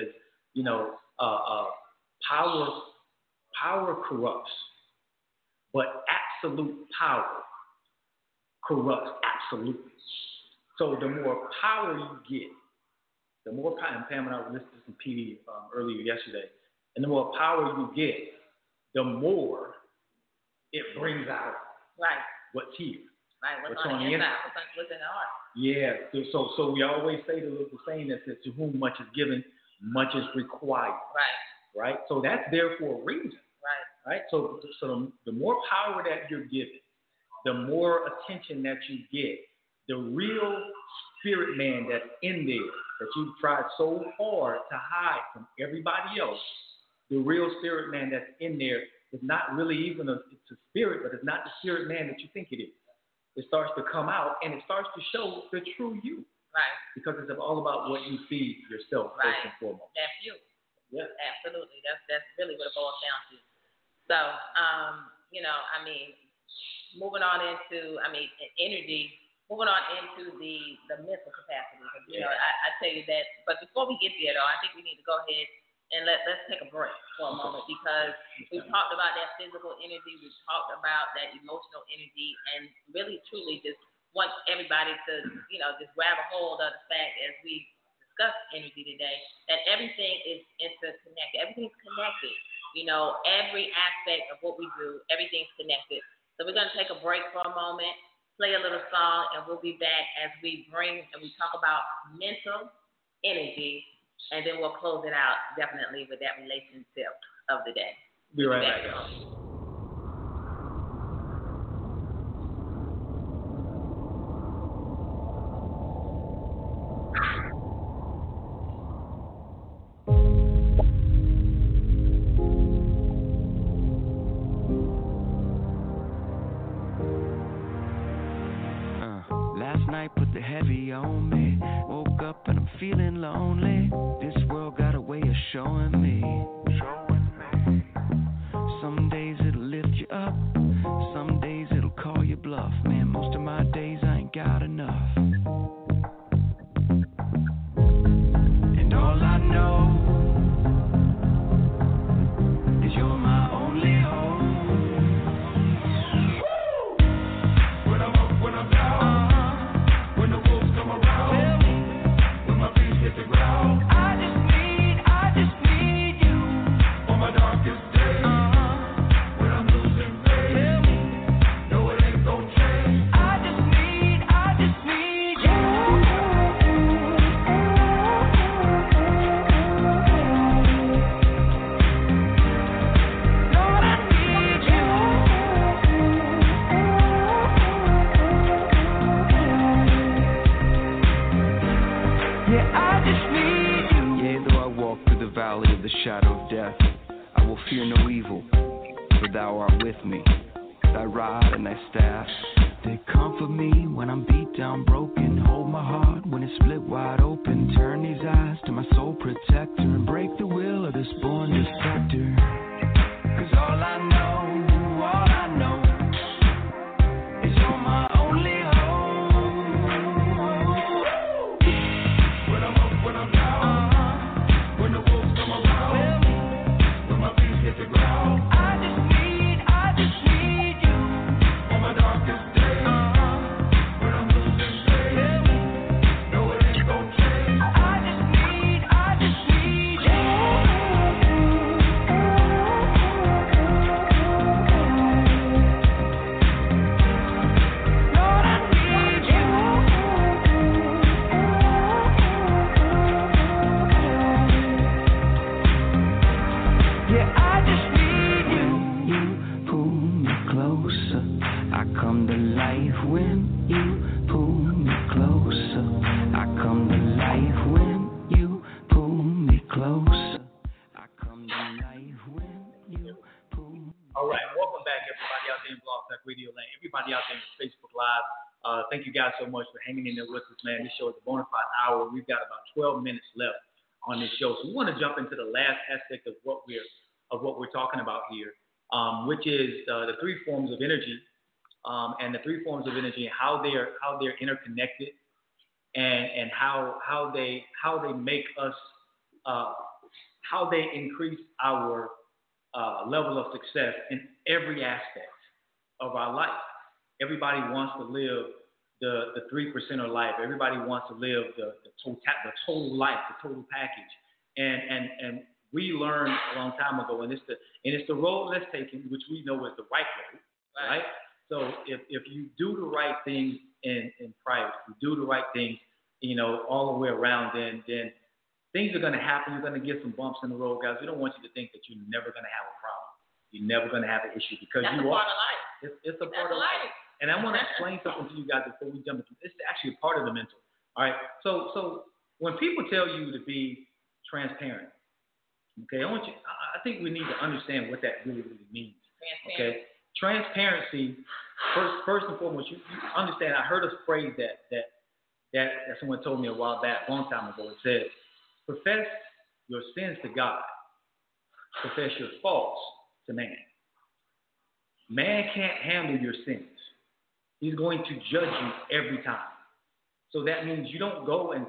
power corrupts, but absolute power corrupts absolutely. So the more power you get, the more power, and Pam and I were listening to some PD earlier yesterday, and the more power you get, the more it brings out what's here. Right, what's on the inside, what's in the heart. Yeah, so we always say the saying that says, to whom much is given, much is required. Right. So that's there for a reason. Right. So the more power that you're given, the more attention that you get, the real spirit man that's in there that you've tried so hard to hide from everybody else, the real spirit man that's in there is not really even it's a spirit, but it's not the spirit man that you think it is. It starts to come out, and it starts to show the true you. Right. Because it's all about what you feed yourself first and foremost. That's you. Yeah. Absolutely. That's really what it boils down to. So, moving on into, energy, moving on into the mental capacity. I tell you that, but before we get there, though, I think we need to go ahead and let's take a break for a moment, because we've talked about that physical energy, we've talked about that emotional energy, and really truly just want everybody to, just grab a hold of the fact, as we discuss energy today, that everything is interconnected. Everything's connected. Every aspect of what we do, everything's connected. So we're going to take a break for a moment, play a little song, and we'll be back as we talk about mental energy And then we'll close it out definitely with that relationship of the day. Be right back. Last night put the heavy on me. Woke up and I'm feeling lonely. This world got a way of showing me. Some days it'll lift you up. Some days it'll call you bluff. Man, most of my days I ain't got enough. And all I know is you're my only hope. When I'm up, when I'm down. When the wolves come around, when my feet hit the ground, I just need you on my darkest day. When I'm losing faith, no it ain't gon' change. I just need you. Lord, I need you. Yeah, I just need you. Yea, though I walk through the valley of the shadow of death, I will fear no evil, for thou art with me. Thy rod and thy staff, they comfort me when I'm beat down, broken. Hold my heart when it's split wide open. Turn these eyes to my soul protector and break the will of this born destructor. 'Cause all I know is you're my only hope. When I'm up, when I'm down, when the wolves come around, when my feet hit the ground, I just need you on my darkest day. When I'm losing faith, no it ain't gon' change. I just need you. Lord, I need you. Yeah, I just need you. You pull me closer. I come to life when you pull me closer. I come to life when you pull me closer. I come to life when you pull me. All right, welcome back, everybody out there in Blog Talk Radio Land, everybody out there in Facebook Live. Thank you guys so much for hanging in there with us, man. This show is a bona fide hour. We've got about 12 minutes left on this show, so we want to jump into the last aspect of what we're talking about here, which is the three forms of energy, and the three forms of energy, and how they're interconnected, and how they make us, how they increase our level of success in every aspect of our life. Everybody wants to live the 3%er life. Everybody wants to live the total life, the total package. And we learned a long time ago, and it's the road less taken, which we know is the right road, right? So if you do the right things in private, if you do the right things, all the way around, then things are going to happen. You're going to get some bumps in the road, guys. We don't want you to think that you're never going to have a problem. You're never going to have an issue because That's you a are. part of life. It's a part of life. And I want to explain something to you guys before we jump into it. It's actually a part of the mental. All right. So when people tell you to be transparent, okay, I think we need to understand what that really means. Okay. Transparency, first and foremost, you understand. I heard a phrase that someone told me a while back, a long time ago. It said, profess your sins to God, profess your faults to man. Man can't handle your sins. He's going to judge you every time. So that means you don't go and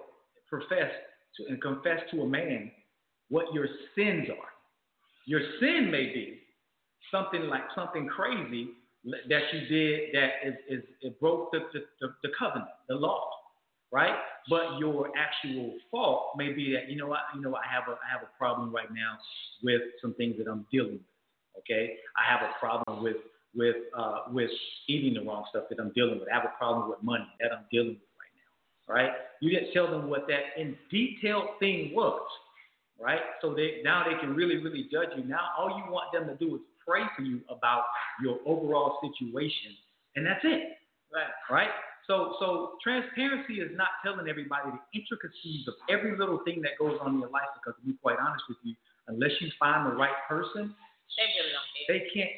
confess to a man what your sins are. Your sin may be something crazy that you did that it broke the covenant, the law, right? But your actual fault may be that I have a problem right now with some things that I'm dealing with. Okay, I have a problem with eating the wrong stuff that I'm dealing with. I have a problem with money that I'm dealing with right now. right? You didn't tell them what that in detailed thing was, right? So now they can really, really judge you. Now all you want them to do is pray for you about your overall situation, and that's it, right? So transparency is not telling everybody the intricacies of every little thing that goes on in your life, because to be quite honest with you, unless you find the right person, they really don't care. They can't.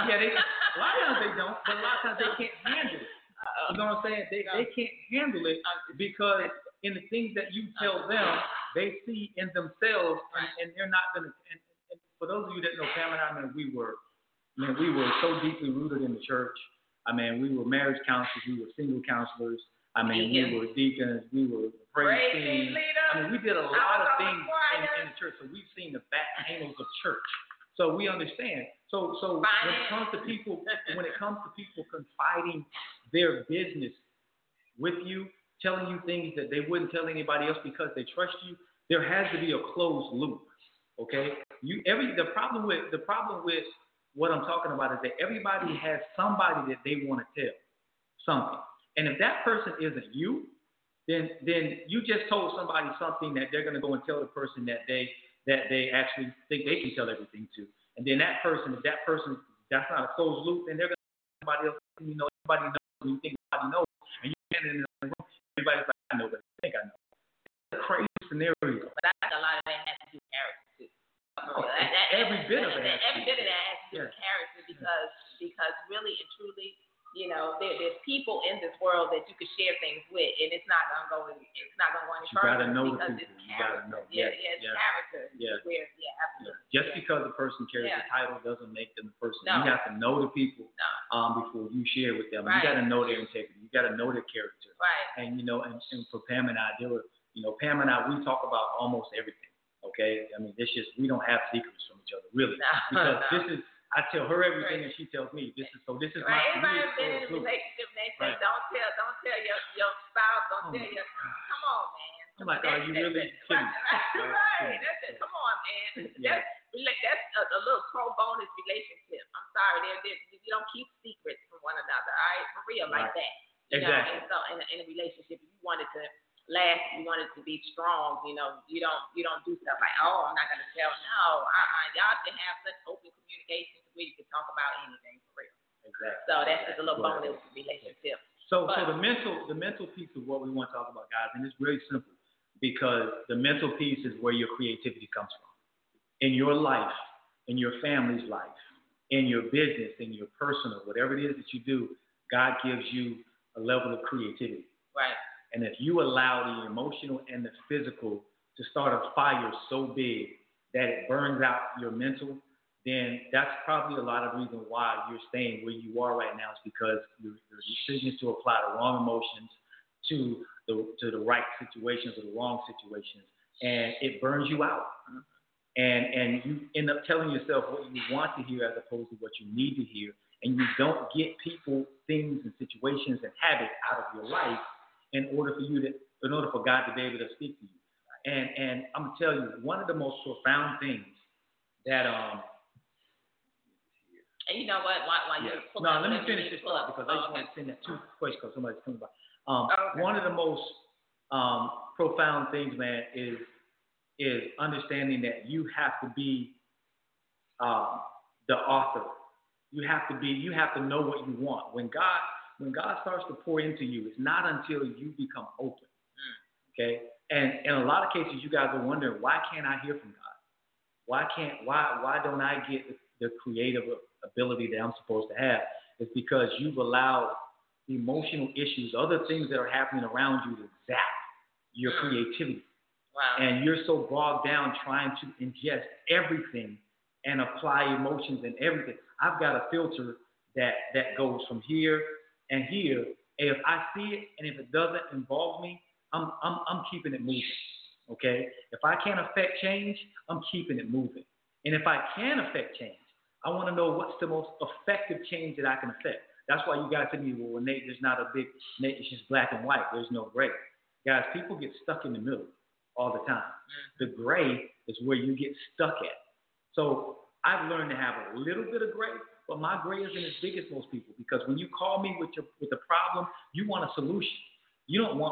A lot of times they don't, but a lot of times they can't handle it. You know what I'm saying? They can't handle it because in the things that you tell them, they see in themselves, and they're not gonna. And for those of you that know Pamela, I mean, we were so deeply rooted in the church. I mean, we were marriage counselors, we were single counselors. I mean, we were deacons, we were praise team. I mean, we did a lot of things in the church. So we've seen the back angles of church. So we understand. So when it comes to people confiding their business with you, telling you things that they wouldn't tell anybody else because they trust you, there has to be a closed loop. Okay? The problem with what I'm talking about is that everybody has somebody that they want to tell something. And if that person isn't you, then you just told somebody something that they're going to go and tell the person that they actually think they can tell everything to. And then if that person, that's not a closed loop, then they're going to tell somebody else, everybody knows, and you think everybody knows, and you stand in the room, everybody's like, I know, but I think I know. It's a crazy scenario. But I think a lot of that has to do with character, too. Every bit of that has to do with character, because really and truly, there's people in this world that you can share things with, and it's not gonna go any further because it's character. It's character. Absolutely. Just because a person carries a title doesn't make them a person. No. You have to know the people before you share with them. Right. You got to know their integrity. You got to know their character. Right. And and for Pam and I, Pam and I, we talk about almost everything. Okay. I mean, we don't have secrets from each other, really, because this is. I tell her everything, and she tells me this is my. Everybody has been in a relationship, and they say, don't tell your spouse, don't tell your. Come on, man. I'm like, are you really kidding? Right. That's it. Come on, man. That's a little pro bonus relationship. I'm sorry, you don't keep secrets from one another. All right, for real, like that. Exactly. And so in a relationship, if you wanted to last, you want it to be strong, you don't do stuff like, I'm not going to tell. No, y'all should have such open communication where you can talk about anything for real. Exactly. So that's just a little bonus relationship. So the mental piece of what we want to talk about, guys, and it's really simple, because the mental piece is where your creativity comes from. In your life, in your family's life, in your business, in your personal, whatever it is that you do, God gives you a level of creativity. Right. And if you allow the emotional and the physical to start a fire so big that it burns out your mental, then that's probably a lot of reason why you're staying where you are right now, is because your decisions to apply the wrong emotions to the right situations or the wrong situations, and it burns you out. And you end up telling yourself what you want to hear as opposed to what you need to hear, and you don't get people, things, and situations and habits out of your life in order for God to be able to speak to you. And I'm gonna tell you, one of the most profound things that And you know what? While you're pulling let me finish this part, because I just want to send that two questions because somebody's coming by. One of the most profound things, man, is understanding that you have to be the author. You have to know what you want. When God starts to pour into you, it's not until you become open. Okay? And in a lot of cases, you guys are wondering, why can't I hear from God? Why don't I get the creative ability that I'm supposed to have? It's because you've allowed emotional issues, other things that are happening around you, to zap your creativity. Wow. And you're so bogged down trying to ingest everything and apply emotions and everything. I've got a filter that goes from here and here. And if I see it and if it doesn't involve me, I'm keeping it moving. Okay? If I can't affect change, I'm keeping it moving. And if I can affect change, I want to know what's the most effective change that I can affect. That's why you guys say to me, well, Nate, there's not a big Nate, it's just black and white. There's no gray. Guys, people get stuck in the middle all the time. The gray is where you get stuck at. So I've learned to have a little bit of gray, but my gray isn't as big as most people, because when you call me with a problem, you want a solution. You don't want me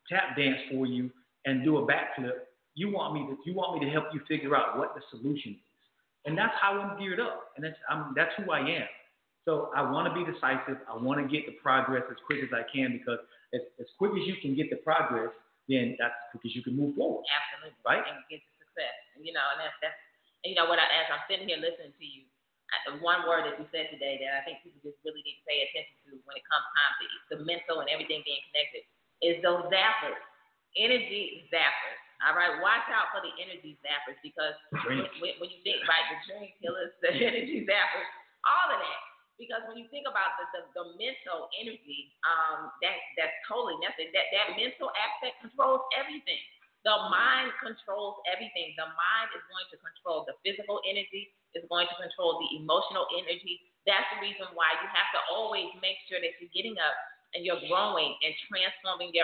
tap dance for you and do a backflip. You want me to help you figure out what the solution is. And that's how I'm geared up. And that's who I am. So I want to be decisive. I want to get the progress as quick as I can, because as quick as you can get the progress, then that's as quick as you can move forward. Absolutely. Right? And get to success. And, you know, and that's and, you know, as I'm sitting here listening to you, one word that you said today that I think people just really need to pay attention to when it comes time to the mental and everything being connected is those zappers, energy zappers. All right, watch out for the energy zappers, because when you think, right, the dream killers, the energy zappers, all of that. Because when you think about the mental energy, that's totally necessary. That mental aspect controls everything. The mind controls everything. The mind is going to control the physical energy. It's going to control the emotional energy. That's the reason why you have to always make sure that you're getting up and you're growing and transforming your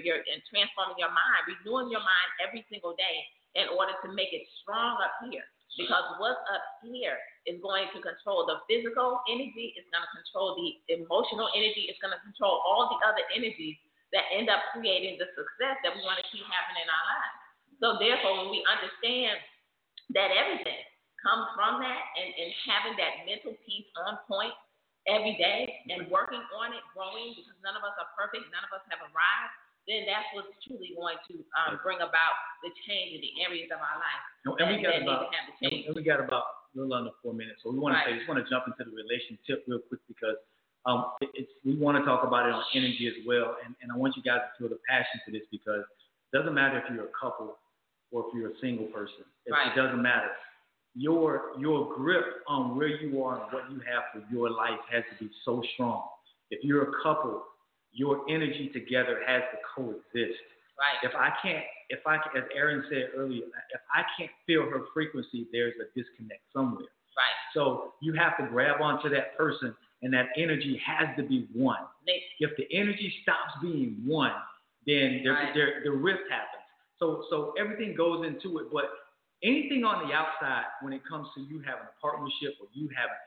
mind, renewing your mind every single day in order to make it strong up here. Because what's up here is going to control the physical energy, it's going to control the emotional energy, it's going to control all the other energies that end up creating the success that we want to see happen in our lives. So therefore, when we understand that everything comes from that and having that mental peace on point every day and working on it, growing, because none of us are perfect, none of us have arrived, then that's what's truly going to bring about the change in the areas of our life. And we got about a little under 4 minutes, so we want to just want to jump into the relationship real quick, because we want to talk about it on energy as well, and I want you guys to feel the passion for this, because it doesn't matter if you're a couple or if you're a single person. It doesn't matter. Your grip on where you are and what you have for your life has to be so strong. If you're a couple, your energy together has to coexist. Right. If I can, as Aaron said earlier, if I can't feel her frequency, there's a disconnect somewhere. Right. So you have to grab onto that person, and that energy has to be one. If the energy stops being one, then the rift happens. So everything goes into it, but anything on the outside, when it comes to you having a partnership, or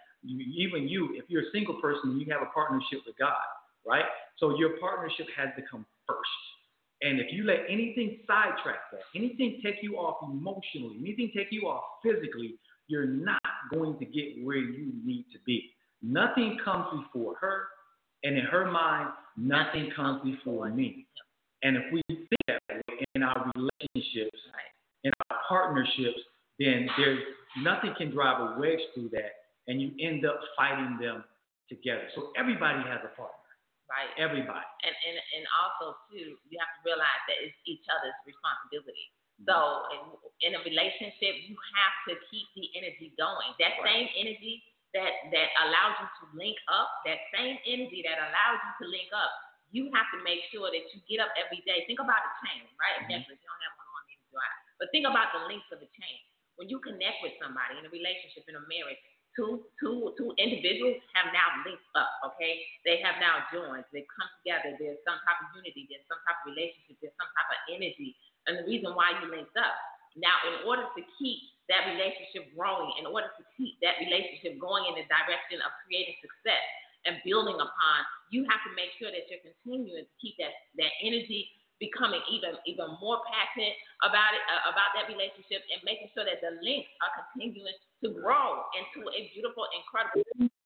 if you're a single person, you have a partnership with God, right? So your partnership has to come first. And if you let anything sidetrack that, anything take you off emotionally, anything take you off physically, you're not going to get where you need to be. Nothing comes before her, and in her mind, nothing comes before me. And if we think that way in our relationships, in our partnerships, then there's nothing can drive a wedge through that, and you end up fighting them together. So everybody has a partner. Right. Everybody. And also, too, you have to realize that it's each other's responsibility. So in a relationship, you have to keep the energy going. That same energy that allows you to link up, that same energy that allows you to link up, you have to make sure that you get up every day. Think about a chain, right? Mm-hmm. Necklace. You don't have one on me to drive. But think about the links of a chain. When you connect with somebody in a relationship, in a marriage, two individuals have now linked up, okay? They have now joined. They've come together. There's some type of unity. There's some type of relationship. There's some type of energy. And the reason why you linked up. Now, in order to keep that relationship growing, in order to keep that relationship going in the direction of creating success and building upon, you have to make sure that you're continuing to keep that energy becoming even more passionate about it, about that relationship, and making sure that the links are continuing to grow into a beautiful, incredible.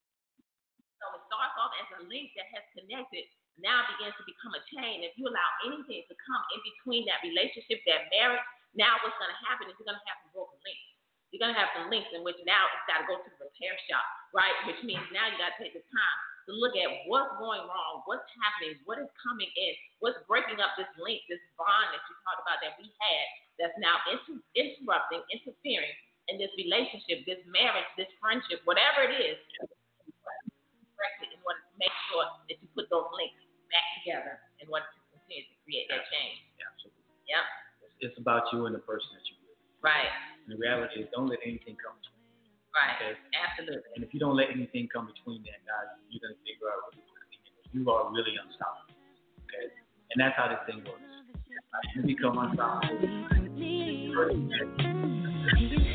So it starts off as a link that has connected, now begins to become a chain. If you allow anything to come in between that relationship, that marriage, now what's going to happen is you're going to have some broken links. You're going to have some links in which now it's got to go to the repair shop, right? Which means now you got to take the time to look at what's going wrong, what's happening, what is coming in, what's breaking up this link, this bond that you talked about that we had that's now interrupting, interfering in this relationship, this marriage, this friendship, whatever it is, in order to make sure that you put those links back together in order to continue to create that change. Absolutely. Yep. It's about you and the person that you're with. Right. And the reality is, don't let anything come between. Right. Okay? Absolutely. And if you don't let anything come between that, guys, you're going to figure out really quickly. You are really unstoppable. Okay? And that's how this thing works. You become unstoppable.